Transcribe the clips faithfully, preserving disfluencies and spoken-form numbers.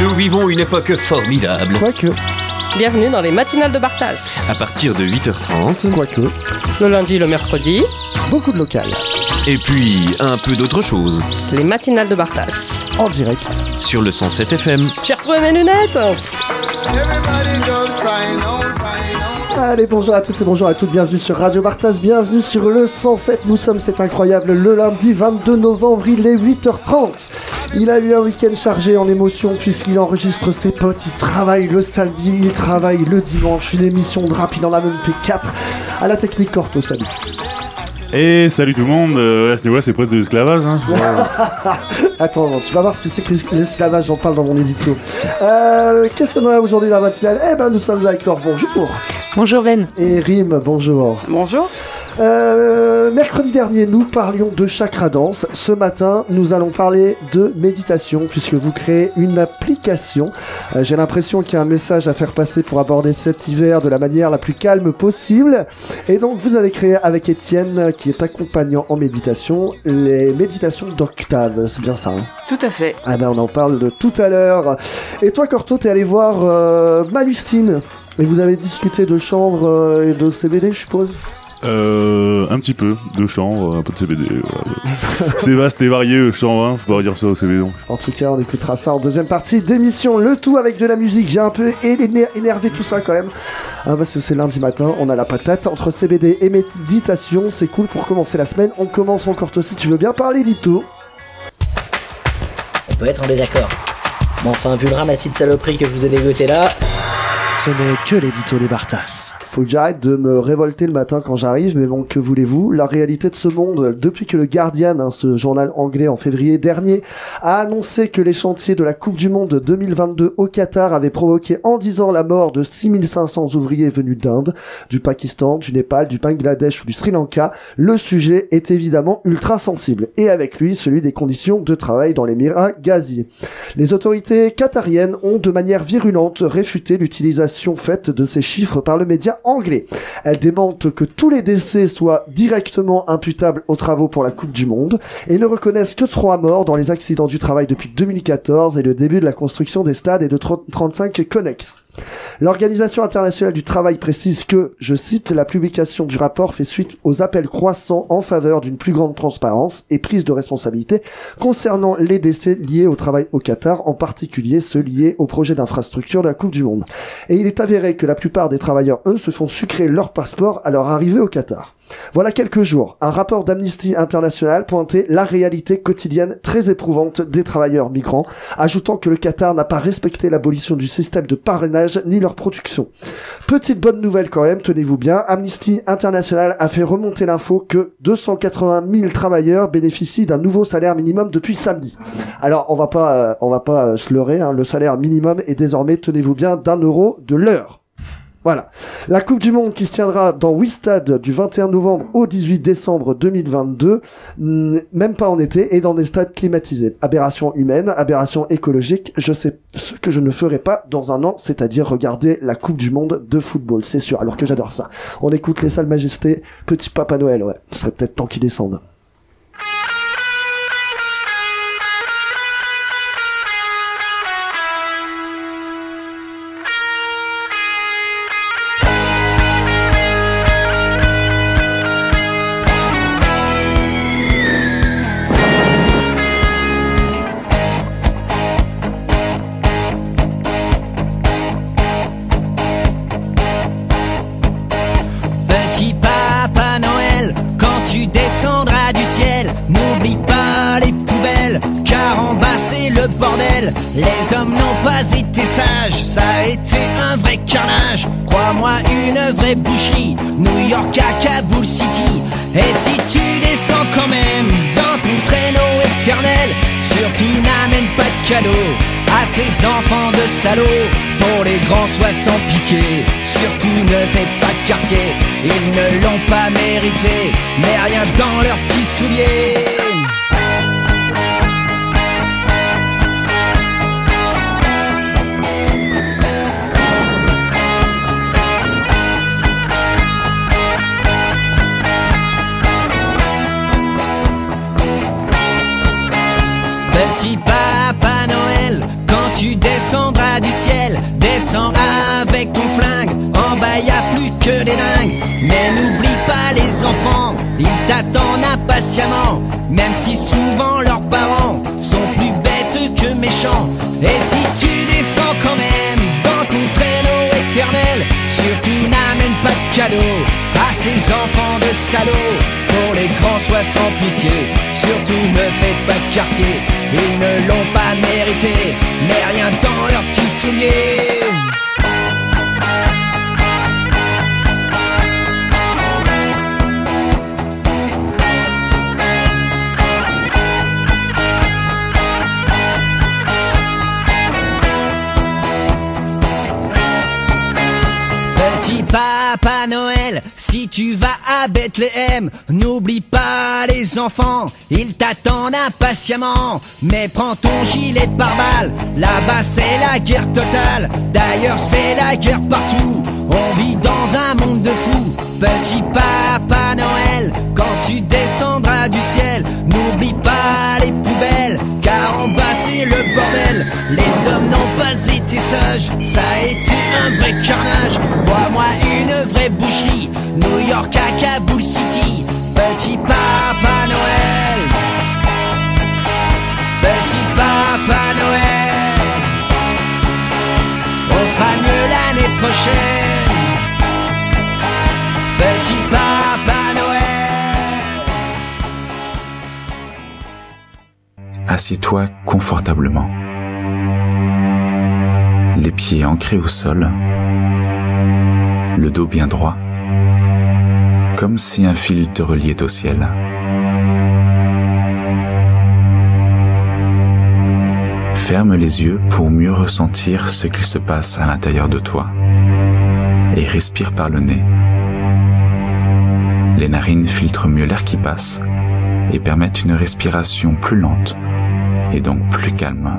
Nous vivons une époque formidable. Quoique. Bienvenue dans les matinales de Bartas. À partir de huit heures trente. Quoique. Le lundi, le mercredi. Beaucoup de local. Et puis, un peu d'autre chose. Les matinales de Bartas. En direct. Sur le cent sept F M. J'ai retrouvé mes lunettes. Allez, bonjour à tous et bonjour à toutes, bienvenue sur Radio Bartas, bienvenue sur le cent sept, nous sommes, c'est incroyable, le lundi vingt-deux novembre, il est huit heures trente. Il a eu un week-end chargé en émotions puisqu'il enregistre ses potes, il travaille le samedi, il travaille le dimanche, une émission de rap, il en a même fait quatre. À la technique Corto, salut. Et salut tout le monde, euh, à ce niveau-là c'est presque de l'esclavage. Hein. Attends, tu vas voir ce que c'est que l'esclavage, j'en parle dans mon édito. Euh, qu'est-ce qu'on a aujourd'hui dans la matinale ? Eh ben nous sommes avec Laure, bonjour. Bonjour Ben. Et Rim, bonjour. Bonjour. Euh, mercredi dernier, nous parlions de chakra danse. Ce matin, nous allons parler de méditation puisque vous créez une application. Euh, j'ai l'impression qu'il y a un message à faire passer pour aborder cet hiver de la manière la plus calme possible. Et donc, vous avez créé avec Étienne, qui est accompagnant en méditation, les méditations d'Octave. C'est bien ça, hein ? Tout à fait. Ah ben, on en parle de tout à l'heure. Et toi, Corto, t'es allé voir euh, Malucine. Et vous avez discuté de chanvre euh, et de C B D, je suppose ? Euh, un petit peu de chanvre, un peu de C B D. Voilà. C'est vaste et varié le chanvre, hein, faut pas dire ça au C B D. Donc. En tout cas, on écoutera ça en deuxième partie d'émission. Le tout avec de la musique. J'ai un peu éner- énervé tout ça quand même. Ah, parce que c'est lundi matin, on a la patate. Entre C B D et méditation, c'est cool pour commencer la semaine. On commence encore si tu veux bien parler, Lito. On peut être en désaccord. Mais enfin, vu le ramassis de saloperies que je vous ai dégoté là... Ce n'est que l'édito des Bartas. Faut que j'arrête de me révolter le matin quand j'arrive, mais bon, que voulez-vous ? La réalité de ce monde, depuis que le Guardian, hein, ce journal anglais en février dernier, a annoncé que les chantiers de la Coupe du Monde deux mille vingt-deux au Qatar avaient provoqué en dix ans la mort de six mille cinq cents ouvriers venus d'Inde, du Pakistan, du Népal, du Bangladesh ou du Sri Lanka, le sujet est évidemment ultra sensible. Et avec lui, celui des conditions de travail dans l'émirat gazier. Les autorités qatariennes ont de manière virulente réfuté l'utilisation faite de ces chiffres par le média anglais. Elle démente que tous les décès soient directement imputables aux travaux pour la Coupe du Monde et ne reconnaissent que trois morts dans les accidents du travail depuis deux mille quatorze et le début de la construction des stades et de trente-cinq connexes. L'Organisation internationale du travail précise que, je cite, la publication du rapport fait suite aux appels croissants en faveur d'une plus grande transparence et prise de responsabilité concernant les décès liés au travail au Qatar, en particulier ceux liés au projet d'infrastructure de la Coupe du Monde. Et il est avéré que la plupart des travailleurs, eux, se font sucrer leur passeport à leur arrivée au Qatar. Voilà quelques jours, un rapport d'Amnesty International pointait la réalité quotidienne très éprouvante des travailleurs migrants, ajoutant que le Qatar n'a pas respecté l'abolition du système de parrainage ni leur production. Petite bonne nouvelle quand même, tenez-vous bien, Amnesty International a fait remonter l'info que deux cent quatre-vingt mille travailleurs bénéficient d'un nouveau salaire minimum depuis samedi. Alors on va pas, euh, on va pas euh, se leurrer, hein, le salaire minimum est désormais, tenez-vous bien, d'un euro de l'heure. Voilà. La Coupe du Monde qui se tiendra dans huit stades du vingt et un novembre au dix-huit décembre deux mille vingt-deux, même pas en été, et dans des stades climatisés. Aberration humaine, aberration écologique, je sais ce que je ne ferai pas dans un an, c'est-à-dire regarder la Coupe du Monde de football, c'est sûr, alors que j'adore ça. On écoute les Salles Majestés, Petit Papa Noël, ouais, ce serait peut-être temps qu'il descende. Bordel, les hommes n'ont pas été sages, ça a été un vrai carnage. Crois-moi, une vraie boucherie, New York à Kaboul City. Et si tu descends quand même dans ton traîneau éternel, surtout n'amène pas de cadeaux à ces enfants de salauds. Pour les grands, sois sans pitié, surtout ne fais pas de quartier. Ils ne l'ont pas mérité, mais rien dans leurs petits souliers. Petit Papa Noël, quand tu descends ciel, descends avec ton flingue. En bas y a plus que des dingues. Mais n'oublie pas les enfants, ils t'attendent impatiemment. Même si souvent leurs parents sont plus bêtes que méchants. Et si tu descends quand même dans ton traîneau éternel, surtout n'amène pas de cadeaux à ces enfants de salauds. Pour les grands sois sans pitié, surtout ne faites pas de quartier. Ils ne l'ont pas mérité, mais rien dans leurs petits souliers. Petit Papa Noël, si tu vas à Bethléem, n'oublie pas les enfants, ils t'attendent impatiemment. Mais prends ton gilet pare-balles, là-bas c'est la guerre totale. D'ailleurs c'est la guerre partout, on vit dans un monde de fous. Petit Papa Noël, quand tu descendras du ciel, n'oublie pas les poubelles, car en bas c'est le bordel. Les hommes n'ont pas été sages, ça a été un vrai carnage. Vois-moi une vraie boucherie, New York à Kaboul City. Petit Papa Noël, Petit Papa Noël, on fera mieux l'année prochaine. Petit Papa Noël. Assieds-toi confortablement, les pieds ancrés au sol, le dos bien droit, comme si un fil te reliait au ciel. Ferme les yeux pour mieux ressentir ce qu'il se passe à l'intérieur de toi et respire par le nez. Les narines filtrent mieux l'air qui passe et permettent une respiration plus lente et donc plus calme.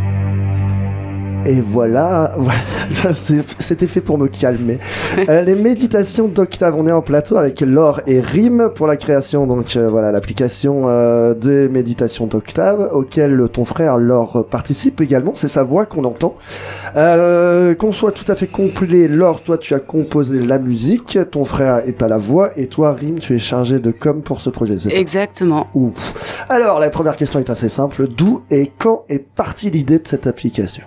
Et voilà, voilà ça, c'était fait pour me calmer. euh, les méditations d'Octave, on est en plateau avec Laure et Rim pour la création, donc euh, voilà, l'application euh, des méditations d'Octave, auquel ton frère Laure participe également, c'est sa voix qu'on entend. Euh, qu'on soit tout à fait complet, Laure, toi tu as composé la musique, ton frère est à la voix, et toi Rim, tu es chargé de com pour ce projet, c'est ça? Exactement. Ouf. Alors, la première question est assez simple, d'où et quand est partie l'idée de cette application?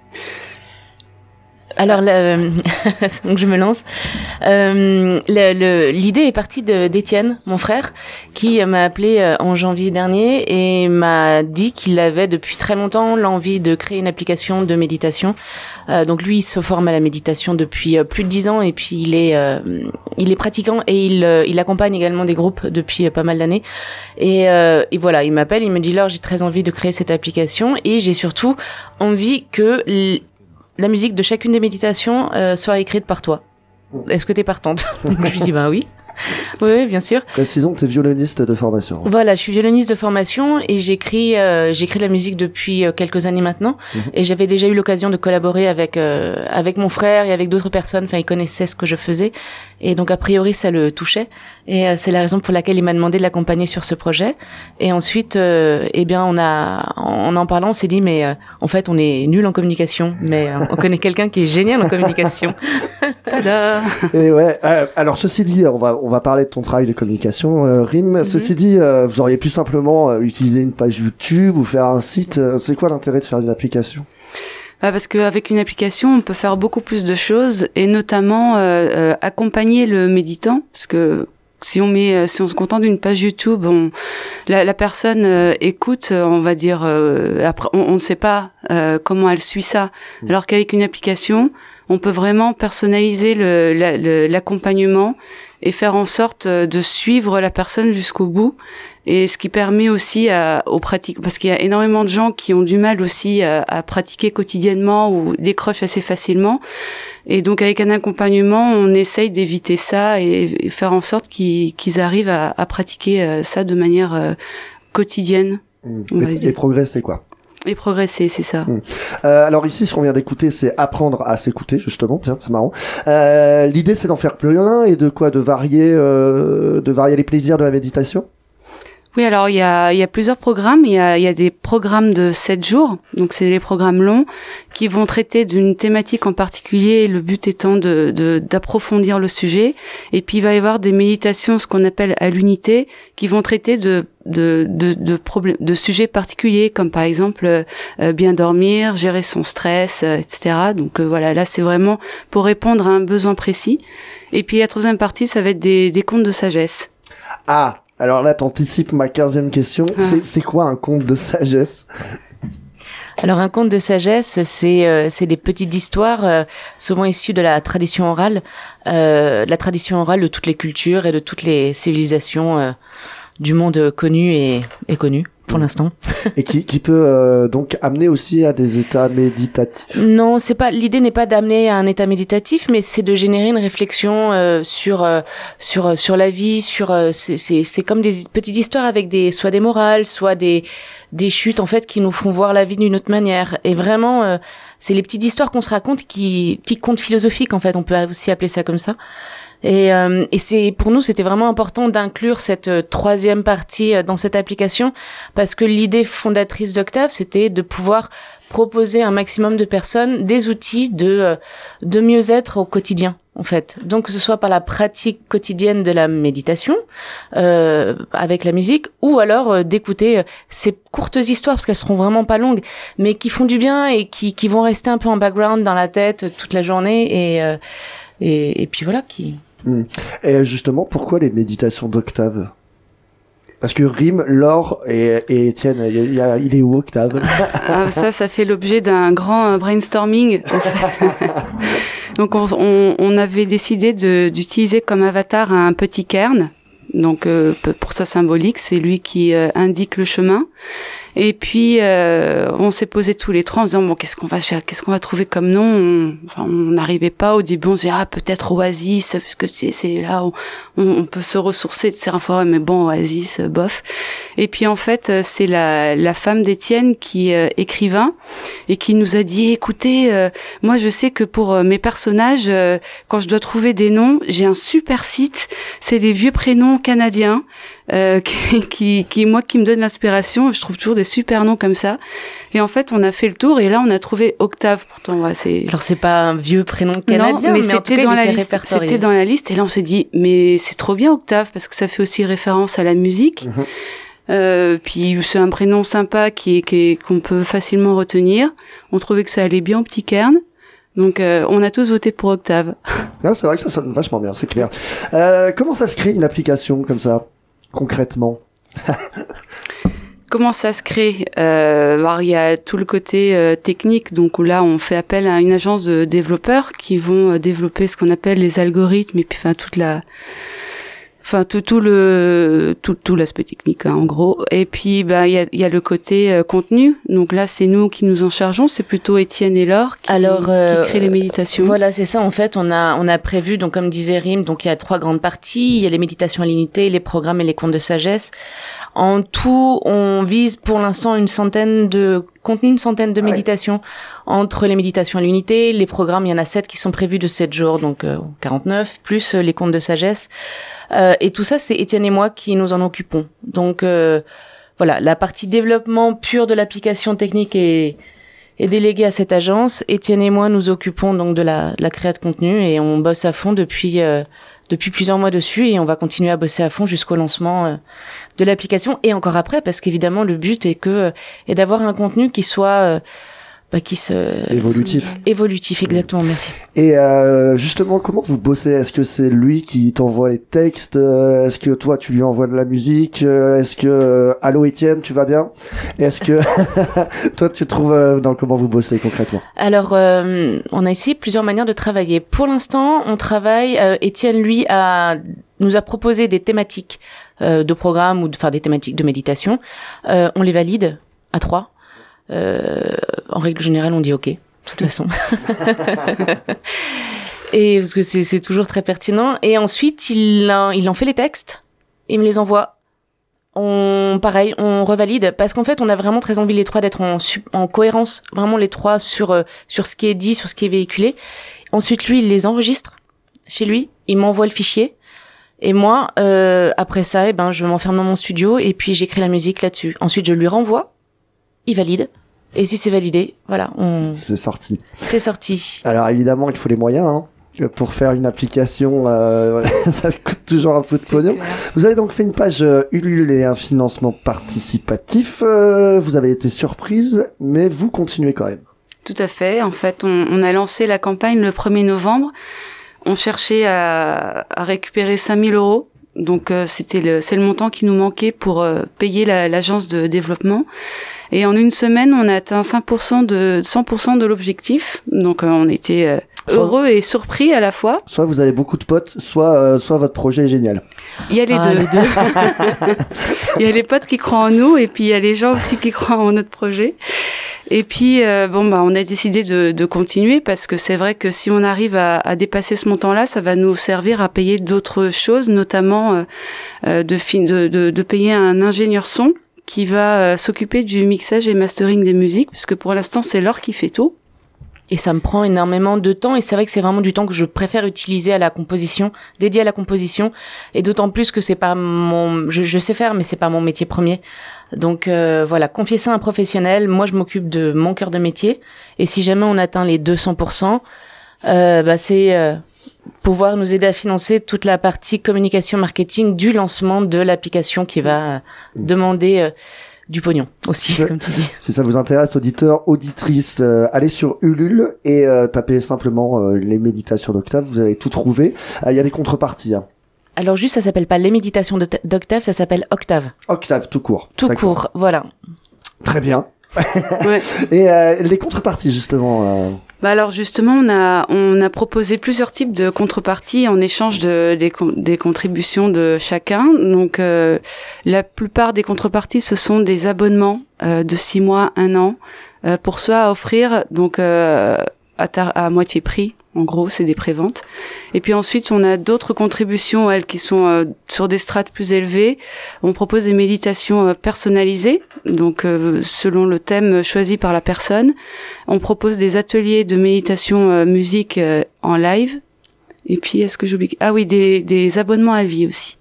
Alors, là, donc je me lance. Euh, le, le, l'idée est partie de, d'Étienne, mon frère, qui m'a appelé en janvier dernier et m'a dit qu'il avait depuis très longtemps l'envie de créer une application de méditation. Euh, donc lui, il se forme à la méditation depuis euh, plus de dix ans et puis il est, euh, il est pratiquant et il, euh, il accompagne également des groupes depuis euh, pas mal d'années. Et, euh, et voilà, il m'appelle, il me dit Laure, j'ai très envie de créer cette application et j'ai surtout envie que l- la musique de chacune des méditations euh, soit écrite par toi. Est-ce que t'es partante? Je lui dis ben oui. Oui, bien sûr. Précisons que t'es violoniste de formation. Voilà, je suis violoniste de formation et j'écris, euh, j'écris de la musique depuis euh, quelques années maintenant. Mmh. Et j'avais déjà eu l'occasion de collaborer avec euh, avec mon frère et avec d'autres personnes. Enfin, il connaissait ce que je faisais et donc a priori ça le touchait. Et euh, c'est la raison pour laquelle il m'a demandé de l'accompagner sur ce projet. Et ensuite, euh, eh bien, on a, en en parlant, on s'est dit mais euh, en fait, on est nul en communication, mais euh, on connaît quelqu'un qui est génial en communication. Tada. Et ouais. Euh, alors ceci dit, on va on va parler de ton travail de communication, euh, Rim. Mm-hmm. Ceci dit, euh, vous auriez pu simplement euh, utiliser une page YouTube ou faire un site. Euh, c'est quoi l'intérêt de faire une application? Bah parce qu'avec une application, on peut faire beaucoup plus de choses et notamment euh, euh, accompagner le méditant, parce que si on met, si on se contente d'une page YouTube, on, la, la personne euh, écoute, on va dire, euh, après, on ne sait pas euh, comment elle suit ça. Mm. Alors qu'avec une application, on peut vraiment personnaliser le, la, le, l'accompagnement et faire en sorte de suivre la personne jusqu'au bout. Et ce qui permet aussi à, aux pratiques, parce qu'il y a énormément de gens qui ont du mal aussi à, à pratiquer quotidiennement ou décrochent assez facilement. Et donc avec un accompagnement, on essaye d'éviter ça et, et faire en sorte qu'ils, qu'ils arrivent à, à pratiquer ça de manière euh, quotidienne. Mmh. Et, et progresser quoi. Et progresser, c'est ça. Mmh. Euh, alors ici, ce qu'on vient d'écouter, c'est apprendre à s'écouter, justement. Tiens, c'est marrant. Euh, l'idée, c'est d'en faire plein et de quoi, de varier, euh, de varier les plaisirs de la méditation. Oui, alors il y a, il y a plusieurs programmes. Il y a, il y a des programmes de sept jours, donc c'est des programmes longs qui vont traiter d'une thématique en particulier. Le but étant de, de d'approfondir le sujet. Et puis il va y avoir des méditations, ce qu'on appelle à l'unité, qui vont traiter de de de de problèmes, de sujets particuliers, comme par exemple euh, bien dormir, gérer son stress, euh, et cetera. Donc euh, voilà, là c'est vraiment pour répondre à un besoin précis. Et puis la troisième partie, ça va être des des contes de sagesse. Ah. Alors là, t'anticipes ma quinzième question. Ah. C'est, c'est quoi un conte de sagesse ? Alors un conte de sagesse, c'est euh, c'est des petites histoires euh, souvent issues de la tradition orale, euh, de la tradition orale de toutes les cultures et de toutes les civilisations euh, du monde connu et, et connu pour l'instant. Et qui, qui peut euh, donc amener aussi à des états méditatifs. Non, c'est pas. L'idée n'est pas d'amener à un état méditatif, mais c'est de générer une réflexion euh, sur euh, sur sur la vie, sur euh, c'est c'est c'est comme des petites histoires avec des soit des morales, soit des des chutes en fait qui nous font voir la vie d'une autre manière. Et vraiment, euh, c'est les petites histoires qu'on se raconte, qui petits contes philosophiques en fait. On peut aussi appeler ça comme ça. Et, euh, et c'est pour nous, c'était vraiment important d'inclure cette euh, troisième partie euh, dans cette application, parce que l'idée fondatrice d'Octave, c'était de pouvoir proposer à un maximum de personnes des outils de euh, de mieux-être au quotidien, en fait. Donc que ce soit par la pratique quotidienne de la méditation, euh, avec la musique, ou alors euh, d'écouter euh, ces courtes histoires, parce qu'elles seront vraiment pas longues, mais qui font du bien et qui qui vont rester un peu en background dans la tête toute la journée, et euh, et, et puis voilà qui. Et justement, pourquoi les méditations d'Octave ? Parce que Rim, Laure et, et Étienne, il, y a, il est où Octave ? Ah, ça, ça fait l'objet d'un grand brainstorming. Donc, on, on, on avait décidé de, d'utiliser comme avatar un petit cairn. Donc, euh, pour sa symbolique, c'est lui qui euh, indique le chemin. Et puis euh, on s'est posé tous les trois en disant bon, qu'est-ce qu'on va qu'est-ce qu'on va trouver comme nom. On, enfin, on n'arrivait pas au début. On se disait ah peut-être Oasis, parce que c'est, c'est là où on, on peut se ressourcer de ces forêt, mais bon Oasis bof. Et puis en fait c'est la la femme d'Étienne qui est euh, écrivain et qui nous a dit écoutez euh, moi je sais que pour euh, mes personnages euh, quand je dois trouver des noms, j'ai un super site, c'est des vieux prénoms canadiens. Euh, qui, qui, qui, moi, qui me donne l'inspiration. Je trouve toujours des super noms comme ça. Et en fait, on a fait le tour et là, on a trouvé Octave. Pourtant, ouais, c'est. Alors, c'est pas un vieux prénom canadien, non, mais, mais c'était en tout cas, dans il la était liste. répertorié. C'était dans la liste. Et là, on s'est dit, mais c'est trop bien Octave parce que ça fait aussi référence à la musique. Mmh. Euh, puis c'est un prénom sympa qui est, qui est, qu'on peut facilement retenir. On trouvait que ça allait bien au petit cairn. Donc, euh, on a tous voté pour Octave. Non, c'est vrai que ça sonne vachement bien, c'est clair. Euh, comment ça se crée une application comme ça, concrètement? Comment ça se crée? euh, Alors il y a tout le côté euh, technique, donc là on fait appel à une agence de développeurs qui vont euh, développer ce qu'on appelle les algorithmes et puis enfin toute la, enfin tout tout le tout tout l'aspect technique hein, en gros. Et puis bah il y a il y a le côté euh, contenu. Donc là c'est nous qui nous en chargeons, c'est plutôt Étienne et Laure qui, Alors, euh, qui créent les méditations. Voilà, c'est ça en fait. On a on a prévu donc comme disait Rim, donc il y a trois grandes parties. Il y a les méditations à l'unité, les programmes et les contes de sagesse. En tout, on vise pour l'instant une centaine de contenus, une centaine de méditations. Entre les méditations à l'unité, les programmes, il y en a sept qui sont prévus de sept jours, donc euh, quarante-neuf, plus euh, les contes de sagesse. Euh, et tout ça, c'est Étienne et moi qui nous en occupons. Donc euh, voilà, la partie développement pur de l'application technique est, est déléguée à cette agence. Étienne et moi nous occupons donc de la, de la création de contenu et on bosse à fond depuis... Euh, depuis plusieurs mois dessus et on va continuer à bosser à fond jusqu'au lancement euh, de l'application et encore après parce qu'évidemment le but est que euh, est d'avoir un contenu qui soit euh, bah, qui se évolutif évolutif exactement. Merci. Et euh, justement comment vous bossez? Est-ce que c'est lui qui t'envoie les textes? Est-ce que toi tu lui envoies de la musique? Est-ce que euh, allô Étienne, tu vas bien? Est-ce que toi tu trouves euh, dans comment vous bossez concrètement? Alors euh, on a essayé plusieurs manières de travailler. Pour l'instant on travaille euh, Étienne lui a nous a proposé des thématiques euh, de programme ou de, enfin des thématiques de méditation. Euh, on les valide à trois. Euh, en règle générale, on dit OK, de toute façon. Et parce que c'est, c'est toujours très pertinent. Et ensuite, il, a, il en fait les textes, il me les envoie. On, pareil, on revalide parce qu'en fait, on a vraiment très envie les trois d'être en, en cohérence, vraiment les trois sur sur ce qui est dit, sur ce qui est véhiculé. Ensuite, lui, il les enregistre chez lui, il m'envoie le fichier. Et moi, euh, après ça, eh ben, je m'enferme dans mon studio et puis j'écris la musique là-dessus. Ensuite, je lui renvoie, il valide. Et si c'est validé, voilà, on... C'est sorti. C'est sorti. Alors évidemment, il faut les moyens, hein. Pour faire une application, euh, ça coûte toujours un peu de pognon. Vous avez donc fait une page euh, Ulule et un financement participatif. Euh, vous avez été surprise, mais vous continuez quand même. Tout à fait. En fait, on, on a lancé la campagne le premier novembre. On cherchait à, à récupérer cinq mille euros. Donc, euh, c'était le, c'est le montant qui nous manquait pour euh, payer la, l'agence de développement. Et en une semaine, on a atteint cinq pour cent de, cent pour cent de l'objectif. Donc, euh, on était euh, heureux et surpris à la fois. Soit vous avez beaucoup de potes, soit, euh, soit votre projet est génial. Il y a les Ah, deux. les deux. Il y a les potes qui croient en nous et puis il y a les gens aussi qui croient en notre projet. Et puis, euh, bon, bah, on a décidé de, de continuer parce que c'est vrai que si on arrive à, à dépasser ce montant-là, ça va nous servir à payer d'autres choses, notamment euh, euh, de, fi- de, de, de payer un ingénieur son qui va euh, s'occuper du mixage et mastering des musiques, puisque pour l'instant, c'est Laure qui fait tout. Et ça me prend énormément de temps, et c'est vrai que c'est vraiment du temps que je préfère utiliser à la composition, dédié à la composition, et d'autant plus que c'est pas mon, je, je sais faire, mais c'est pas mon métier premier. Donc euh, voilà, confier ça à un professionnel. Moi, je m'occupe de mon cœur de métier, et si jamais on atteint les deux cents pour cent, euh, bah c'est euh, pouvoir nous aider à financer toute la partie communication marketing du lancement de l'application qui va euh, demander euh, du pognon aussi, C'est- comme tu dis. Si ça vous intéresse, auditeurs, auditrices, euh, allez sur Ulule et euh, tapez simplement euh, les méditations d'Octave, vous allez tout trouver. Il y a des contreparties. Hein. Alors juste, ça s'appelle pas les méditations de- d'Octave, ça s'appelle Octave. Octave, tout court. Tout D'accord. court, voilà. Très bien. Ouais. Et euh, les contreparties, justement. Euh... Bah alors justement, on a on a proposé plusieurs types de contreparties en échange de des, con- des contributions de chacun. Donc euh, la plupart des contreparties, ce sont des abonnements euh, de six mois, un an, euh, pour soi à offrir donc euh, à, tar- à moitié prix. En gros, c'est des préventes. Et puis ensuite, on a d'autres contributions, elles, qui sont euh, sur des strates plus élevées. On propose des méditations euh, personnalisées, donc euh, selon le thème choisi par la personne. On propose des ateliers de méditation euh, musique euh, en live. Et puis, est-ce que j'oublie? Ah oui, des, des abonnements à vie aussi.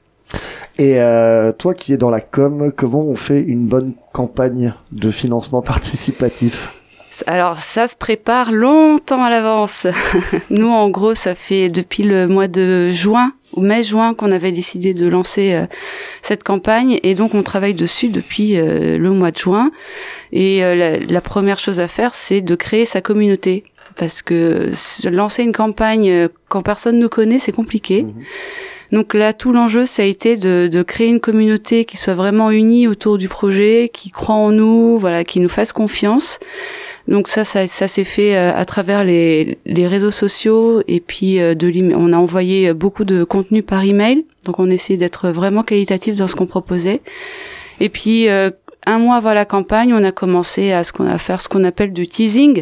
Et euh, toi qui es dans la com, comment on fait une bonne campagne de financement participatif? Alors ça se prépare longtemps à l'avance. Nous, en gros, ça fait depuis le mois de juin, ou mai-juin, qu'on avait décidé de lancer euh, cette campagne, et donc on travaille dessus depuis euh, le mois de juin. Et euh, la, la première chose à faire, c'est de créer sa communauté, parce que s- lancer une campagne euh, quand personne nous connaît, c'est compliqué. Mmh. Donc là, tout l'enjeu, ça a été de, de créer une communauté qui soit vraiment unie autour du projet, qui croit en nous, voilà, qui nous fasse confiance. Donc ça, ça, ça s'est fait euh, à travers les, les réseaux sociaux et puis euh, de l'email. On a envoyé beaucoup de contenu par email. Donc on essaie d'être vraiment qualitatif dans ce qu'on proposait. Et puis euh, un mois avant la campagne, on a commencé à ce qu'on a faire ce qu'on appelle du teasing.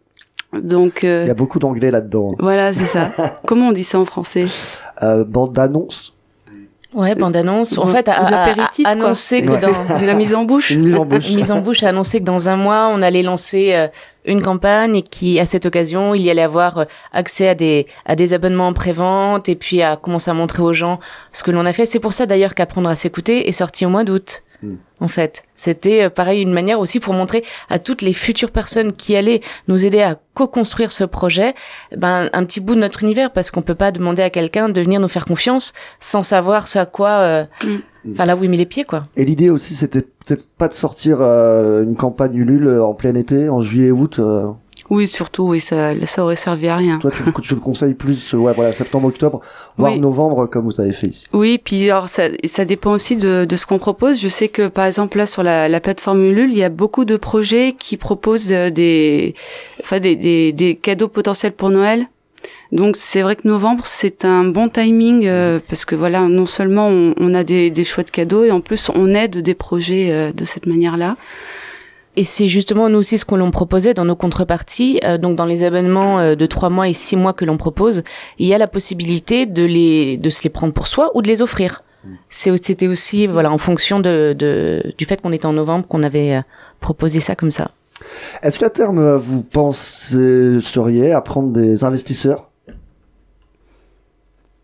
Donc euh, Il y a beaucoup d'anglais là-dedans. voilà, c'est ça. Comment on dit ça en français? Euh, bande d'annonce. Ouais, bande-annonce. En Ou- fait, à, ou de à- l'apéritif, à quoi. annoncer que Ouais. dans De la mise en bouche. Une mise en bouche. une mise en bouche, à annoncer que dans un mois, on allait lancer euh, une campagne et qui, à cette occasion, il y allait avoir euh, accès à des à des abonnements en pré-vente et puis à commencer à montrer aux gens ce que l'on a fait. C'est pour ça d'ailleurs qu'Apprendre à s'écouter est sorti au mois d'août. Mm. En fait, c'était euh, pareil une manière aussi pour montrer à toutes les futures personnes qui allaient nous aider à co-construire ce projet, ben un petit bout de notre univers, parce qu'on peut pas demander à quelqu'un de venir nous faire confiance sans savoir ce à quoi, euh, Mm. enfin là où il met les pieds, quoi. Et l'idée aussi, c'était peut-être pas de sortir euh, une campagne Ulule en plein été, en juillet-août. Euh, Oui, surtout, oui, ça, ça aurait servi à rien. toi, tu, tu le conseilles plus, euh, ouais, voilà, septembre-octobre, voire Oui. novembre, comme vous avez fait ici. Oui, puis alors ça, ça dépend aussi de, de ce qu'on propose. Je sais que par exemple là sur la, la plateforme Ulule, il y a beaucoup de projets qui proposent euh, des, enfin des, des, des cadeaux potentiels pour Noël. Donc c'est vrai que novembre c'est un bon timing euh, parce que voilà, non seulement on, on a des, des chouettes cadeaux et en plus on aide des projets euh, de cette manière-là. Et c'est justement nous aussi ce que l'on proposait dans nos contreparties. Euh, donc dans les abonnements euh, de trois mois et six mois que l'on propose, il y a la possibilité de les de se les prendre pour soi ou de les offrir. C'est c'était aussi voilà en fonction de, de du fait qu'on était en novembre qu'on avait euh, proposé ça comme ça. Est-ce qu'à terme, euh, vous penseriez à prendre des investisseurs?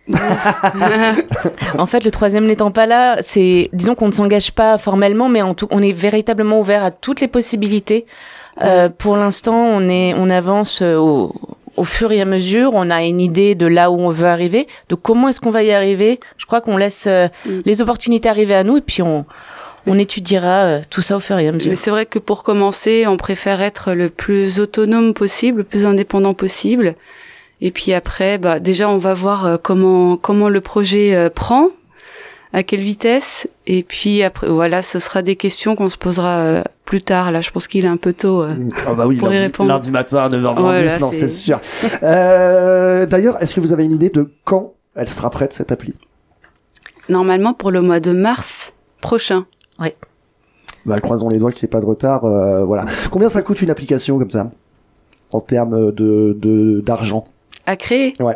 En fait, le troisième n'étant pas là, c'est, disons qu'on ne s'engage pas formellement, mais en tout, on est véritablement ouvert à toutes les possibilités. Euh, pour l'instant, on est, on avance au, au fur et à mesure. On a une idée de là où on veut arriver, de comment est-ce qu'on va y arriver. Je crois qu'on laisse euh, mm. les opportunités arriver à nous et puis on, on étudiera euh, tout ça au fur et à mesure. Mais c'est vrai que pour commencer, on préfère être le plus autonome possible, le plus indépendant possible. Et puis après, bah, déjà, on va voir euh, comment, comment le projet euh, prend, à quelle vitesse. Et puis après, voilà, ce sera des questions qu'on se posera euh, plus tard. Là, je pense qu'il est un peu tôt euh, oh bah oui, pour y lundi, répondre. lundi matin à neuf heures dix, Voilà, non, c'est- c'est sûr. euh, d'ailleurs, est-ce que vous avez une idée de quand elle sera prête, cette appli? Normalement, pour le mois de mars prochain. Bah, croisons les doigts qu'il n'y ait pas de retard. Euh, voilà. Combien ça coûte une application comme ça, en termes de, de, d'argent? À créer. Ouais.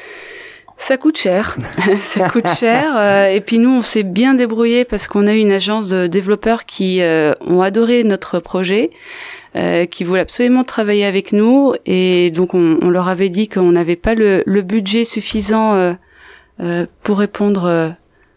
Ça coûte cher, ça coûte cher. euh, et puis nous, on s'est bien débrouillé parce qu'on a eu une agence de développeurs qui euh, ont adoré notre projet, euh, qui voulaient absolument travailler avec nous. Et donc, on, on leur avait dit qu'on n'avait pas le, le budget suffisant euh, euh, pour répondre euh,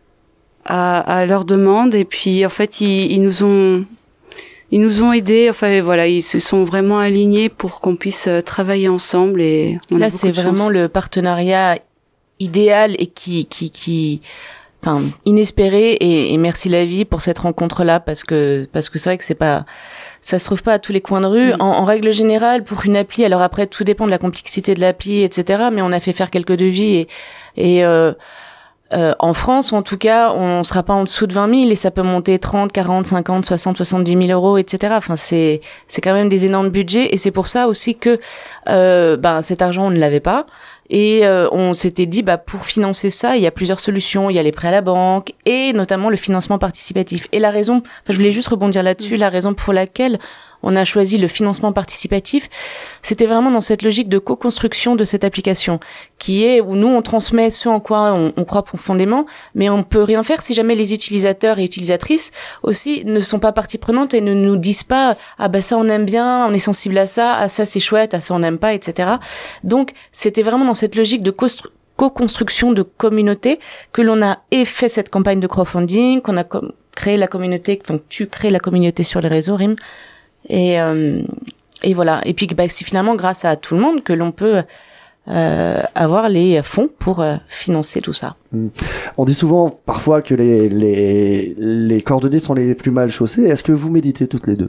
à, à leurs demandes. Et puis, en fait, ils, ils nous ont... Ils nous ont aidés, enfin voilà, ils se sont vraiment alignés pour qu'on puisse euh, travailler ensemble et on a Là, beaucoup c'est de chance. vraiment le partenariat idéal et qui, qui, qui, enfin, inespéré. Et, et merci la vie pour cette rencontre-là parce que, parce que c'est vrai que c'est pas, ça se trouve pas à tous les coins de rue. Mm. En, en règle générale, pour une appli, alors après, tout dépend de la complexité de l'appli, et cetera. Mais on a fait faire quelques devis et, et, euh, Euh, en France, en tout cas, on sera pas en dessous de vingt mille et ça peut monter trente, quarante, cinquante, soixante, soixante-dix mille euros, et cetera. Enfin, c'est, c'est quand même des énormes budgets et c'est pour ça aussi que, euh, ben, cet argent, on ne l'avait pas. Et euh, on s'était dit, bah, pour financer ça, il y a plusieurs solutions. Il y a les prêts à la banque et notamment le financement participatif. Et la raison, enfin, je voulais juste rebondir là-dessus, la raison pour laquelle on a choisi le financement participatif, c'était vraiment dans cette logique de co-construction de cette application, qui est où nous on transmet ce en quoi on, on croit profondément, mais on peut rien faire si jamais les utilisateurs et utilisatrices aussi ne sont pas partie prenante et ne nous disent pas ah bah ça on aime bien, on est sensible à ça, ah ça c'est chouette, ah ça on n'aime pas, et cetera. Donc c'était vraiment dans cette logique de constru- co-construction de communauté que l'on a et fait cette campagne de crowdfunding, qu'on a com- créé la communauté, enfin tu crées la communauté sur les réseaux, Rim. Et, euh, et voilà. Et puis, bah, c'est finalement grâce à tout le monde que l'on peut euh, avoir les fonds pour euh, financer tout ça. Mmh. On dit souvent, parfois, que les, les, les cordonniers sont les plus mal chaussés. Est-ce que vous méditez toutes les deux?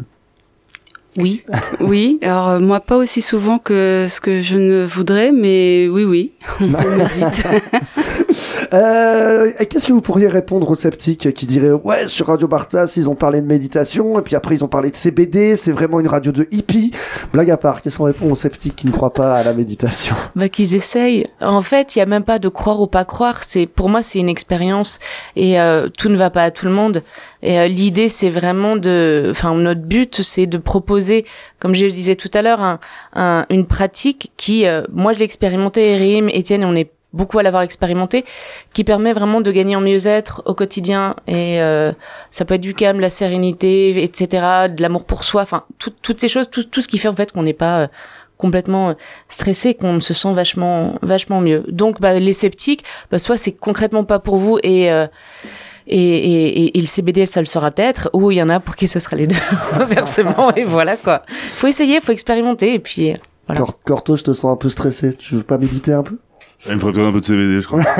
Oui. Oui, alors euh, moi pas aussi souvent que ce que je ne voudrais, mais oui, oui, on médite. Euh, et qu'est-ce que vous pourriez répondre aux sceptiques qui diraient ouais, sur Radio Bartas ils ont parlé de méditation et puis après ils ont parlé de C B D, c'est vraiment une radio de hippie. Blague à part, qu'est-ce qu'on répond aux sceptiques qui ne croient pas à la méditation? Bah qu'ils essayent. En fait, il y a même pas de croire ou pas croire. C'est pour moi c'est une expérience et euh, tout ne va pas à tout le monde. Et euh, l'idée c'est vraiment de, enfin notre but c'est de proposer, comme je le disais tout à l'heure, un, un, une pratique qui, euh, moi je l'ai expérimenté, Rim, Étienne, on est beaucoup à l'avoir expérimenté, qui permet vraiment de gagner en mieux-être au quotidien et euh, ça peut être du calme, la sérénité, et cetera, de l'amour pour soi, enfin tout, toutes ces choses, tout, tout ce qui fait en fait qu'on n'est pas euh, complètement stressé, qu'on se sent vachement vachement mieux. Donc bah, les sceptiques, bah, soit c'est concrètement pas pour vous et euh, et, et, et le C B D ça le sera peut-être, ou il y en a pour qui ce sera les deux inversement et voilà quoi. Faut essayer, faut expérimenter et puis voilà. Cor- Corto, je te sens un peu stressé. Tu veux pas méditer un peu? Il me ferait peut-être un peu de C B D, je crois.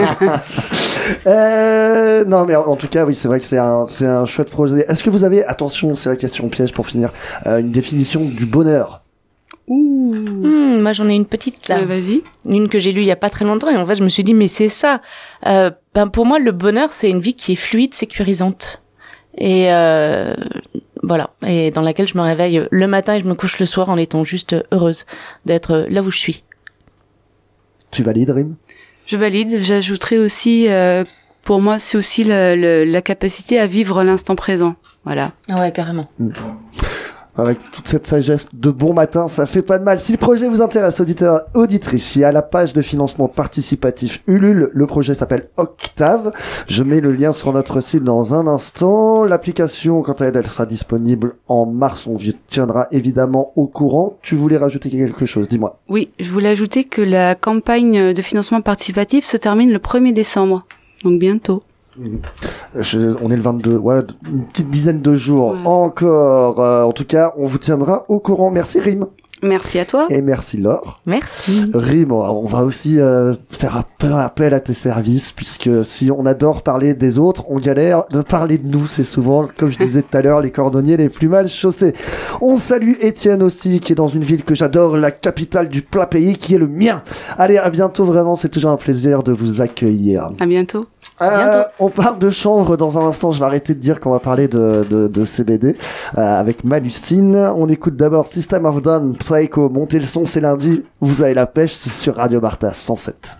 euh, non, mais en, en tout cas, oui, c'est vrai que c'est un, c'est un chouette projet. Est-ce que vous avez, attention, c'est la question piège pour finir, euh, une définition du bonheur? Ouh. Mmh, moi j'en ai une petite là. Euh, vas-y. Une que j'ai lue il y a pas très longtemps et en fait je me suis dit mais c'est ça. Euh, ben pour moi le bonheur c'est une vie qui est fluide, sécurisante et euh, voilà, et dans laquelle je me réveille le matin et je me couche le soir en étant juste heureuse d'être là où je suis. Tu valides, Rim? Je valide. J'ajouterais aussi, euh, pour moi, c'est aussi la, la, la capacité à vivre l'instant présent. Voilà. Ah ouais, carrément. Mmh. avec toute cette sagesse de bon matin, ça fait pas de mal. Si le projet vous intéresse, auditeurs, auditrices, il y a la page de financement participatif Ulule. Le projet s'appelle Octave. Je mets le lien sur notre site dans un instant. L'application, quant à elle, elle sera disponible en mars. On vous tiendra évidemment au courant. Tu voulais rajouter quelque chose, dis-moi. Oui, je voulais ajouter que la campagne de financement participatif se termine le premier décembre. Donc bientôt. Je, on est le vingt-deux, ouais, une petite dizaine de jours ouais. encore. Euh, en tout cas, on vous tiendra au courant. Merci Rim. Merci à toi. Et merci Laure. Merci. Rim, on va aussi euh, faire un peu appel à tes services, puisque si on adore parler des autres, on galère de parler de nous. C'est souvent, comme je disais tout à l'heure, les cordonniers les plus mal chaussés. On salue Étienne aussi, qui est dans une ville que j'adore, la capitale du plat pays, qui est le mien. Allez, à bientôt, vraiment, c'est toujours un plaisir de vous accueillir. À bientôt. Euh, on parle de chanvre dans un instant. Je vais arrêter de dire qu'on va parler de, de, de C B D euh, avec Malucine. On écoute d'abord System of Down, Psycho. Montez le son, c'est lundi. Vous avez la pêche, c'est sur Radio Bartas cent sept.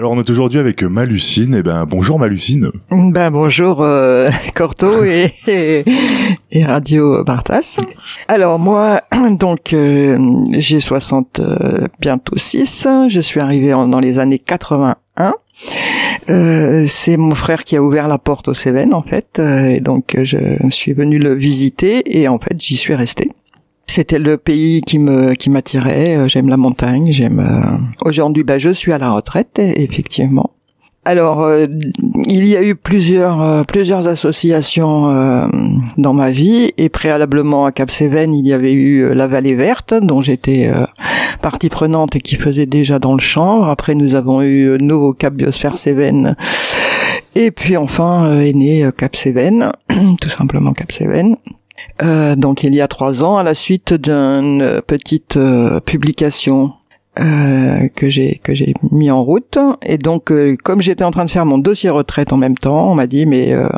Alors on est aujourd'hui avec Malucine. Et ben bonjour Malucine. Ben bonjour euh, Corto et, et, et Radio Bartas. Alors moi donc euh, j'ai soixante euh, bientôt six. Je suis arrivé en, dans les années quatre-vingt-un. Euh, c'est mon frère qui a ouvert la porte aux Cévennes en fait, euh, et donc je suis venu le visiter et en fait j'y suis resté. C'était le pays qui me qui m'attirait. J'aime la montagne. J'aime. Euh... Aujourd'hui, bah, je suis à la retraite, effectivement. Alors, euh, il y a eu plusieurs euh, plusieurs associations euh, dans ma vie, et préalablement à Cap-Cévennes, il y avait eu euh, la Vallée Verte, dont j'étais euh, partie prenante et qui faisait déjà dans le chanvre. Après, nous avons eu euh, Nouveau Cap Biosphère Cévennes, et puis enfin euh, est né euh, Cap-Cévennes, tout simplement Cap-Cévennes. Euh, donc il y a trois ans, à la suite d'une petite euh, publication euh, que j'ai que j'ai mis en route, et donc euh, comme j'étais en train de faire mon dossier retraite en même temps, on m'a dit mais euh,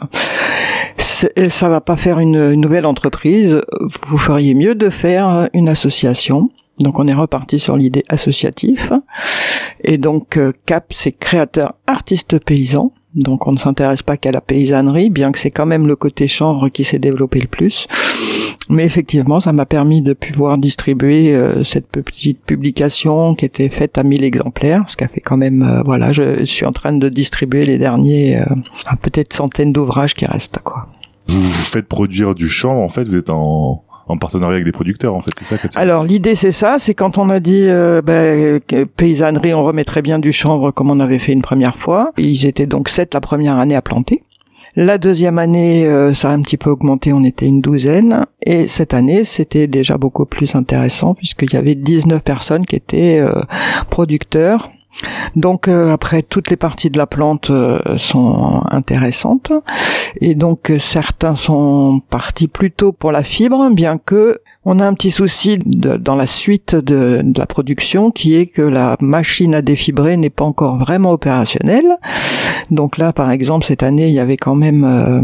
ça va pas faire une, une nouvelle entreprise, vous feriez mieux de faire une association. Donc on est reparti sur l'idée associative, et donc euh, CAP c'est créateur artiste paysan. Donc on ne s'intéresse pas qu'à la paysannerie, bien que c'est quand même le côté chanvre qui s'est développé le plus. Mais effectivement, ça m'a permis de pouvoir distribuer euh, cette petite publication qui était faite à mille exemplaires, ce qui a fait quand même, euh, voilà, je suis en train de distribuer les derniers, euh, peut-être centaines d'ouvrages qui restent, quoi. Vous vous faites produire du chanvre, en fait, vous êtes en... en partenariat avec des producteurs, en fait, c'est ça, comme ça. Alors l'idée c'est ça, c'est quand on a dit euh, ben, paysannerie, on remettrait bien du chanvre comme on avait fait une première fois. Ils étaient donc sept la première année à planter. La deuxième année, euh, ça a un petit peu augmenté, on était une douzaine. Et cette année, c'était déjà beaucoup plus intéressant puisqu'il y avait dix-neuf personnes qui étaient euh, producteurs. Donc euh, après, toutes les parties de la plante euh, sont intéressantes, et donc euh, certains sont partis plutôt pour la fibre, bien que on a un petit souci de, dans la suite de, de la production, qui est que la machine à défibrer n'est pas encore vraiment opérationnelle. Donc là, par exemple, cette année, il y avait quand même euh,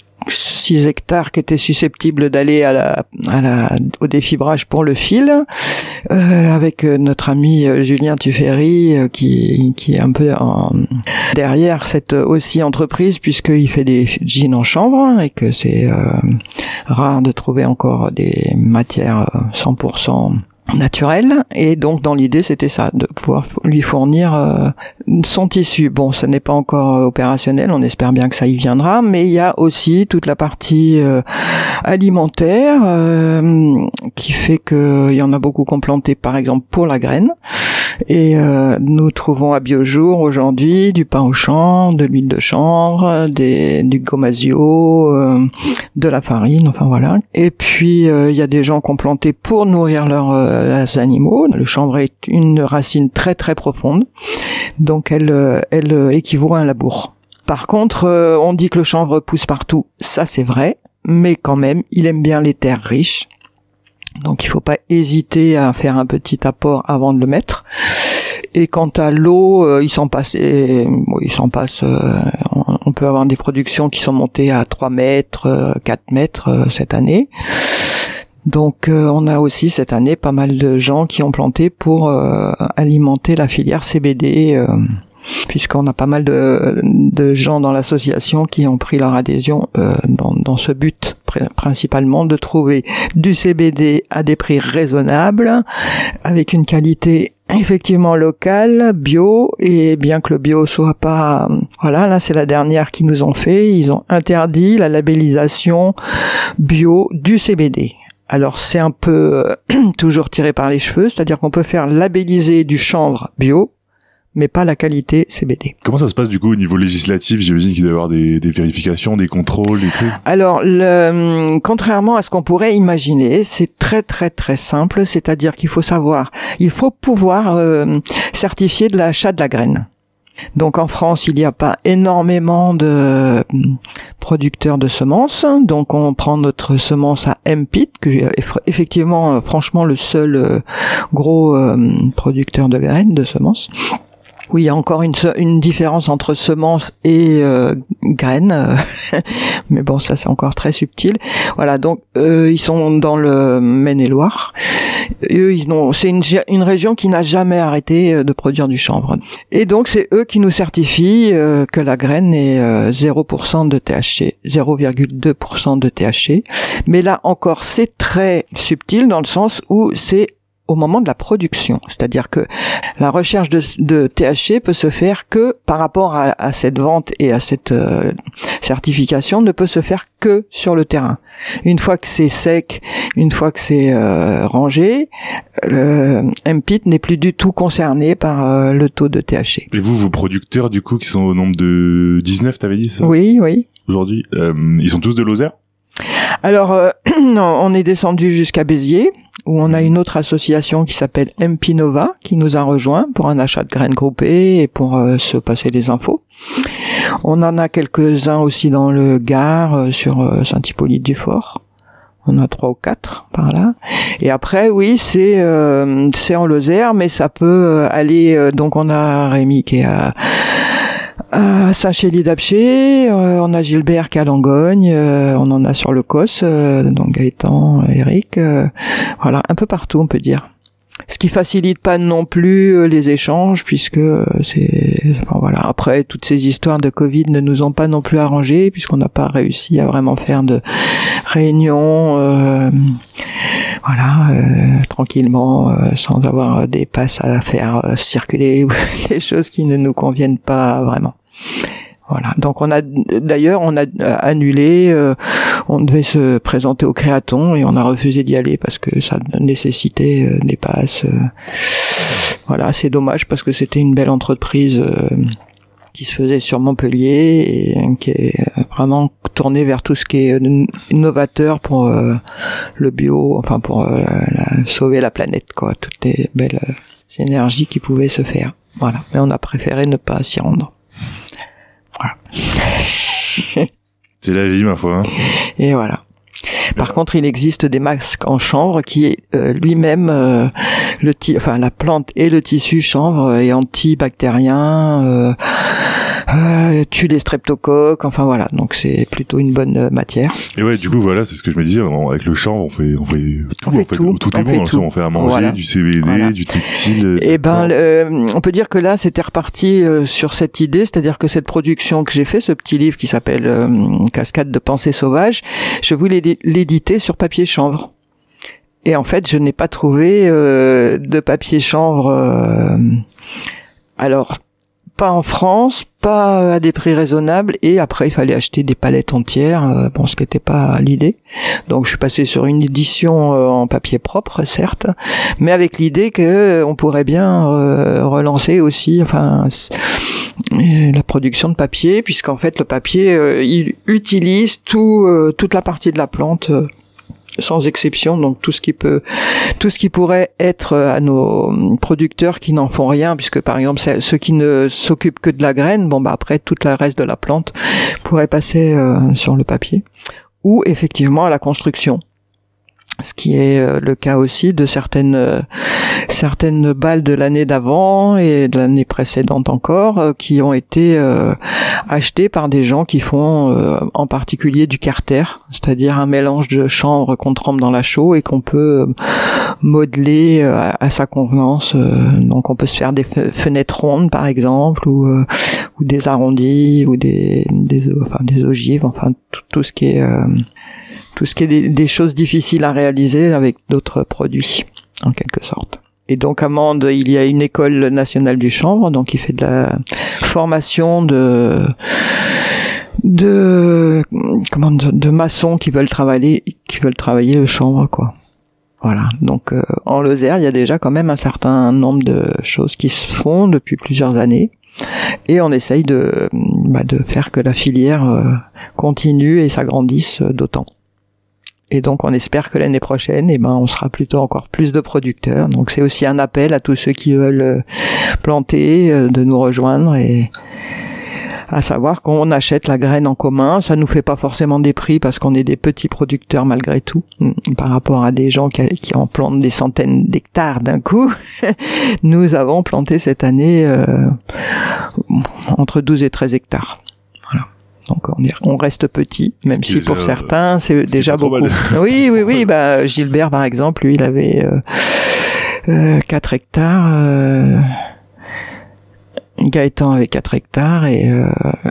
six hectares qui étaient susceptibles d'aller à la, à la, au défibrage pour le fil, euh, avec notre ami Julien Tuffery, euh, qui, qui est un peu en, derrière cette aussi entreprise, puisqu'il fait des jeans en chanvre, et que c'est euh, rare de trouver encore des matières cent pour cent naturel, et donc dans l'idée c'était ça, de pouvoir lui fournir euh, son tissu. Bon, ce n'est pas encore opérationnel, on espère bien que ça y viendra, mais il y a aussi toute la partie euh, alimentaire euh, qui fait que il y en a beaucoup qu'on plantait par exemple pour la graine. Et euh, nous trouvons à Biojour aujourd'hui du pain au champ, de l'huile de chanvre, des, du gomasio, euh, de la farine, enfin voilà. Et puis il euh, y a des gens qui ont planté pour nourrir leurs, euh, leurs animaux. Le chanvre est une racine très très profonde, donc elle, elle équivaut à un labour. Par contre, euh, on dit que le chanvre pousse partout, ça c'est vrai, mais quand même, il aime bien les terres riches. Donc il faut pas hésiter à faire un petit apport avant de le mettre. Et quant à l'eau, euh, il s'en passe, et, bon, il s'en passe. Euh, on peut avoir des productions qui sont montées à trois mètres, euh, quatre mètres euh, cette année. Donc euh, on a aussi cette année pas mal de gens qui ont planté pour euh, alimenter la filière C B D. Euh, puisqu'on a pas mal de, de gens dans l'association qui ont pris leur adhésion euh, dans, dans ce but, pr- principalement de trouver du C B D à des prix raisonnables, avec une qualité effectivement locale, bio, et bien que le bio soit pas... Voilà, là c'est la dernière qu'ils nous ont fait, ils ont interdit la labellisation bio du C B D. Alors c'est un peu euh, toujours tiré par les cheveux, c'est-à-dire qu'on peut faire labelliser du chanvre bio, mais pas la qualité C B D. Comment ça se passe du coup au niveau législatif? J'imagine qu'il doit y avoir des, des vérifications, des contrôles, des trucs. Alors, le, contrairement à ce qu'on pourrait imaginer, c'est très très très simple, c'est-à-dire qu'il faut savoir, il faut pouvoir euh, certifier de l'achat de la graine. Donc en France, il n'y a pas énormément de producteurs de semences, donc on prend notre semence à M P I T, qui est effectivement, franchement, le seul gros euh, producteur de graines, de semences. Oui, il y a encore une, une différence entre semences et euh, graines, mais bon, ça c'est encore très subtil. Voilà, donc euh, ils sont dans le Maine-et-Loire, Eux, ils n'ont, c'est une, une région qui n'a jamais arrêté de produire du chanvre. Et donc, c'est eux qui nous certifient euh, que la graine est euh, zéro pour cent de T H C, zéro virgule deux pour cent de T H C. Mais là encore, c'est très subtil dans le sens où c'est au moment de la production. C'est-à-dire que la recherche de, de T H C peut se faire que par rapport à, à cette vente et à cette euh, certification ne peut se faire que sur le terrain. Une fois que c'est sec, une fois que c'est euh, rangé, le M P I T n'est plus du tout concerné par euh, le taux de T H C. Et vous, vos producteurs, du coup, qui sont au nombre de dix-neuf, t'avais dit ça? Oui, oui. Aujourd'hui, euh, ils sont tous de Lozère? Alors, euh, non, on est descendu jusqu'à Béziers, où on a une autre association qui s'appelle M P Nova, qui nous a rejoint pour un achat de graines groupées et pour euh, se passer des infos. On en a quelques-uns aussi dans le Gard, euh, sur euh, Saint-Hippolyte-du-Fort. On a trois ou quatre par là. Et après, oui, c'est euh, c'est en Lozère, mais ça peut euh, aller... Euh, donc, on a Rémi qui est à... à Saint-Chély-d'Apcher, euh, on a Gilbert qui est à Langogne, euh, on en a sur le Cos, euh, donc Gaëtan, Eric, euh, voilà, un peu partout on peut dire. Ce qui facilite pas non plus euh, les échanges, puisque euh, c'est, enfin, voilà. Après, toutes ces histoires de Covid ne nous ont pas non plus arrangé, puisqu'on n'a pas réussi à vraiment faire de réunions, euh, voilà, euh, tranquillement, euh, sans avoir des passes à faire euh, circuler ou des choses qui ne nous conviennent pas vraiment. Voilà. Donc on a d'ailleurs on a annulé, euh, on devait se présenter au Créaton et on a refusé d'y aller parce que ça nécessitait euh, des passes. Euh, voilà, c'est dommage parce que c'était une belle entreprise euh, qui se faisait sur Montpellier et euh, qui est vraiment tournée vers tout ce qui est innovateur pour euh, le bio, enfin pour euh, la, sauver la planète, quoi. Toutes les belles euh, énergies qui pouvaient se faire. Voilà. Mais on a préféré ne pas s'y rendre. Voilà. C'est la vie, ma foi. Hein. Et voilà. Par contre, il existe des masques en chanvre qui est euh, lui-même euh, le ti- enfin la plante et le tissu chanvre est antibactérien, euh, euh, tue les streptocoques, enfin voilà. Donc c'est plutôt une bonne euh, matière. Et ouais, du coup voilà, c'est ce que je me disais. On, avec le chanvre, on fait, on fait tout. On fait en fait, tout. tout on est bon. fait Dans tout. le on fait à manger, voilà. du C B D, Voilà. du textile. Et ben, euh, on peut dire que là, c'était reparti euh, sur cette idée, c'est-à-dire que cette production que j'ai fait, ce petit livre qui s'appelle euh, Cascade de pensées sauvages, je voulais l'éditer sur papier chanvre. Et en fait, je n'ai pas trouvé euh, de papier chanvre. Euh, alors, pas en France, pas à des prix raisonnables. Et après, il fallait acheter des palettes entières. Euh, bon, ce qui n'était pas l'idée. Donc, je suis passé sur une édition euh, en papier propre, certes, mais avec l'idée que euh, on pourrait bien euh, relancer aussi, enfin, la production de papier, puisqu'en fait, le papier, euh, il utilise tout, euh, toute la partie de la plante. Euh, sans exception, donc tout ce qui peut, tout ce qui pourrait être à nos producteurs qui n'en font rien, puisque par exemple ceux qui ne s'occupent que de la graine, bon bah après tout le reste de la plante pourrait passer euh, sur le papier, ou effectivement à la construction. Ce qui est euh, le cas aussi de certaines euh, certaines balles de l'année d'avant et de l'année précédente encore, euh, qui ont été euh, achetées par des gens qui font euh, en particulier du carter, c'est-à-dire un mélange de chanvre qu'on trempe dans la chaux et qu'on peut euh, modeler euh, à, à sa convenance. Euh, donc on peut se faire des fe- fenêtres rondes par exemple, ou euh, ou des arrondis, ou des des enfin des ogives, enfin tout, tout ce qui est euh, tout ce qui est des, des choses difficiles à réaliser avec d'autres produits, en quelque sorte. Et donc à Mende, il y a une école nationale du chanvre, donc il fait de la formation de de comment de, de maçons qui veulent travailler qui veulent travailler le chanvre, quoi. Voilà. Donc euh, en Lozère, il y a déjà quand même un certain nombre de choses qui se font depuis plusieurs années. Et on essaye de bah, de faire que la filière euh, continue et s'agrandisse euh, d'autant. Et donc on espère que l'année prochaine, eh ben, on sera plutôt encore plus de producteurs. Donc c'est aussi un appel à tous ceux qui veulent euh, planter, euh, de nous rejoindre, et à savoir qu'on achète la graine en commun. Ça nous fait pas forcément des prix parce qu'on est des petits producteurs malgré tout, par rapport à des gens qui, qui en plantent des centaines d'hectares d'un coup. Nous avons planté cette année euh, entre douze et treize hectares. Voilà. Donc on, est, on reste petit, même si pour déjà, certains c'est déjà beaucoup. Oui, oui, oui. Bah Gilbert par exemple, lui, il avait euh, euh, quatre hectares. Euh, Gaëtan avait quatre hectares et euh,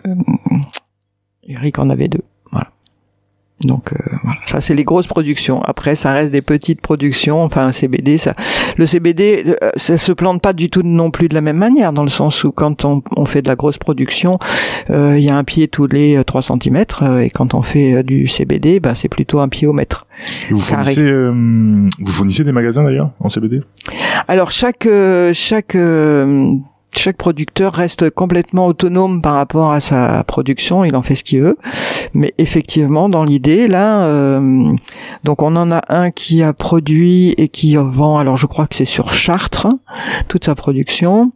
Eric en avait deux. Voilà. Donc euh, voilà, ça c'est les grosses productions. Après ça reste des petites productions. Enfin un C B D, ça, le C B D, euh, ça se plante pas du tout non plus de la même manière, dans le sens où quand on, on fait de la grosse production, il euh, y a un pied tous les trois centimètres, euh, et quand on fait euh, du C B D, bah c'est plutôt un pied au mètre. Et vous fournissez, euh, vous fournissez des magasins d'ailleurs en C B D? Alors chaque euh, chaque euh, chaque producteur reste complètement autonome par rapport à sa production, il en fait ce qu'il veut. Mais effectivement, dans l'idée, là, euh, donc on en a un qui a produit et qui vend, alors je crois que c'est sur Chartres, toute sa production.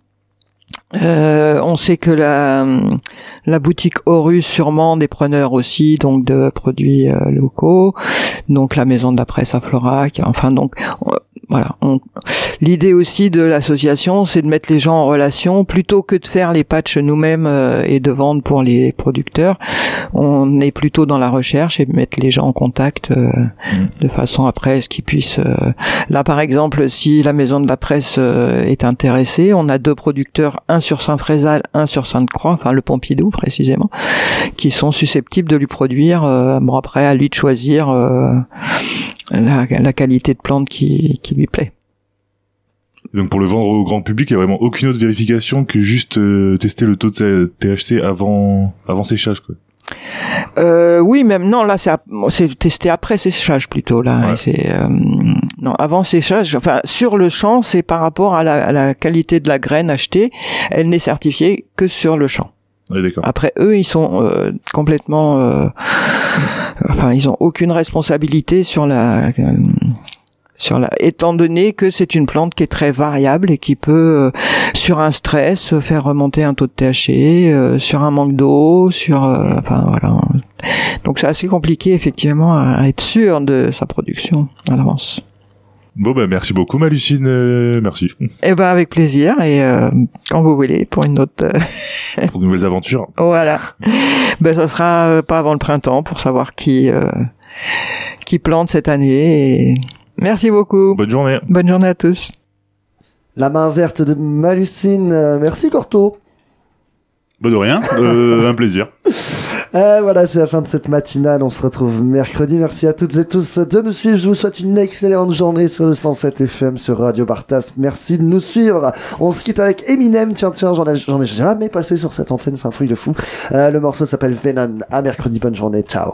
Euh, on sait que la la boutique Horus sûrement des preneurs aussi, donc de produits euh, locaux, donc la maison de la presse à Florac, enfin donc on, voilà. On, l'idée aussi de l'association, c'est de mettre les gens en relation plutôt que de faire les patchs nous-mêmes euh, et de vendre pour les producteurs. On est plutôt dans la recherche et mettre les gens en contact euh, mmh. de façon après à ce qu'ils puissent. Euh, là, par exemple, si la maison de la presse euh, est intéressée, on a deux producteurs, un sur Saint-Frézal, un sur Sainte-Croix, enfin le Pompidou précisément, qui sont susceptibles de lui produire. Euh, bon, après, à lui de choisir euh, la, la qualité de plante qui, qui lui plaît. Et donc pour le vendre au grand public, il y a vraiment aucune autre vérification que juste euh, tester le taux de T H C avant avant séchage, quoi. Euh, oui, même non, là c'est c'est testé après séchage plutôt là. Ouais. Et c'est euh, non avant séchage. Enfin sur le champ, c'est par rapport à la, à la qualité de la graine achetée. Elle n'est certifiée que sur le champ. Oui, d'accord. Après eux, ils sont euh, complètement, euh, enfin ils ont aucune responsabilité sur la. Euh, sur la, étant donné que c'est une plante qui est très variable et qui peut, euh, sur un stress, faire remonter un taux de T H C, euh, sur un manque d'eau, sur, euh, enfin voilà. Donc c'est assez compliqué effectivement à être sûr de sa production à l'avance. Bon bah merci beaucoup Malucine, euh, merci. Eh ben avec plaisir et euh, quand vous voulez pour une autre. Euh... pour de nouvelles aventures. Voilà. Ben ça sera euh, pas avant le printemps pour savoir qui euh, qui plante cette année. Et... Merci beaucoup. Bonne journée. Bonne journée à tous. La main verte de Malucine. Merci Corto. Bah de rien, euh, un plaisir. Euh, voilà, c'est la fin de cette matinale. On se retrouve mercredi. Merci à toutes et tous de nous suivre. Je vous souhaite une excellente journée sur le cent sept F M sur Radio Bartas. Merci de nous suivre. On se quitte avec Eminem. Tiens, tiens, j'en ai, j'en ai jamais passé sur cette antenne. C'est un truc de fou. Euh, le morceau s'appelle Venom. À mercredi. Bonne journée. Ciao.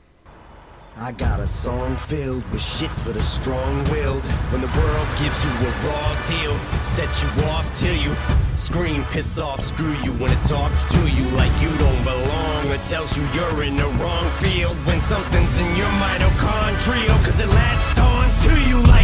I got a song filled with shit for the strong-willed. When the world gives you a raw deal, set you off till you scream, piss off, screw you. When it talks to you like you don't belong, it tells you you're in the wrong field. When something's in your mitochondria, cause it latched on to you like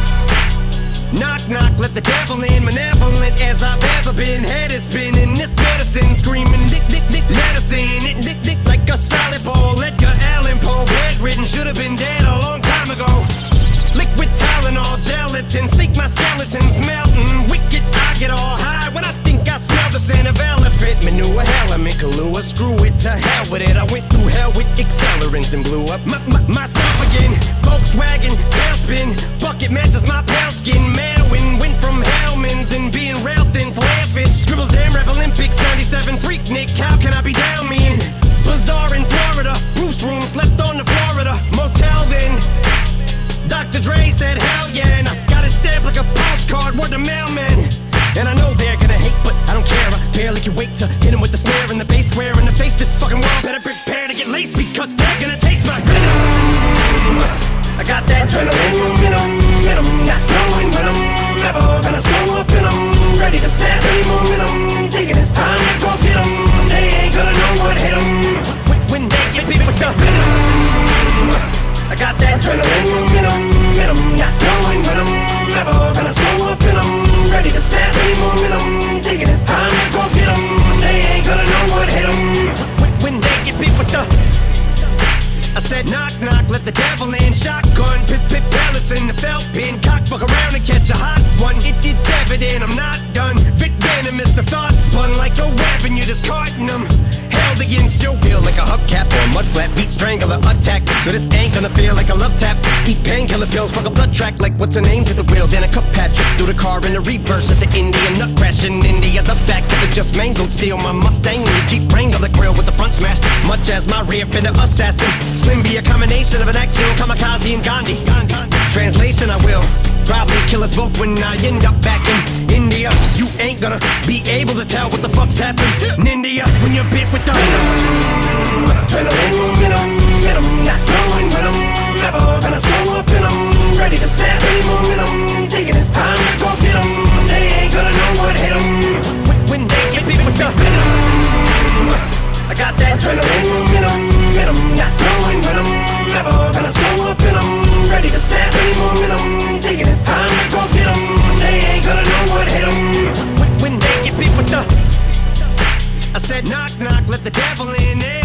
knock, knock, let the devil in. Malevolent as I've ever been. Head is spinning, this medicine screaming, lick, lick, lick, medicine. It lick, lick like a solid ball. Edgar Allan Poe, bedridden, should have been dead a long time ago. Liquid Tylenol, gelatin, think my skeleton's melting. Wicked, I get all high when I think I smell the scent of elephant manure. Hell, I'm in Kahlua, screw it, to hell with it. I went through hell with accelerants and blew up my, my, myself again. Volkswagen, tailspin, bucket matches my pale skin. Manwin, went from Hellman's and being rail thin, flare fish. Scribble Jam, Rap Olympics, ninety-seven, Freak Nick, how can I be down me in? Bazaar in Florida, Bruce room, slept on the Florida motel then. Doctor Dre said hell yeah, and I got it stamped like a postcard, word to mailman. And I know they're gonna hate, but I don't care. I barely can wait to hit him with the snare and the bass square in the face. This fucking world better prepare to get laced because they're gonna taste my venom. I got that adrenaline momentum, momentum, not knowing when I'm never gonna slow up and I'm ready to snap any momentum. Thinking it's time to go get 'em. They ain't gonna know what hit 'em when they get beat with the venom. I got that adrenaline momentum, momentum, not knowing when I'm never gonna slow up and I'm ready to snap any momentum. Thinking it's time to go get 'em. They ain't gonna know what hit 'em when they get beat with the. I said knock knock, let the devil in. Shotgun, pip pip pellets in the felt pin. Cock fuck around and catch a hot one. It, it's evident I'm not done. Vit venomous, the thoughts spun like a weapon. You're discarding them. Held against your will like a another attack. So this ain't gonna feel like a love tap. Eat painkiller pills, fuck a blood track like what's her name's at the wheel. Then a cup Patrick through the car in the reverse at the Indian nut crash in India. The back of the just mangled steel. My Mustang and the Jeep Wrangler, the grill with the front smashed. Much as my rear fender assassin. Slim be a combination of an actual kamikaze and Gandhi. Translation, I will probably kill us both when I end up back in India. You ain't gonna be able to tell what the fuck's happened in India when you're bit with the venom. Adrenaline momentum, momentum, not knowing when I'm never gonna slow up and I'm ready to snap any momentum. Thinking it's time to go get 'em. They ain't gonna know what hit 'em when they get bit with the venom. I got that adrenaline momentum, momentum, not knowing when I'm never gonna slow up and I'm ready to snap any momentum. Thinking it's time to go get 'em. They ain't gonna know what hit 'em when they get bit with the. I said knock knock, let the devil in.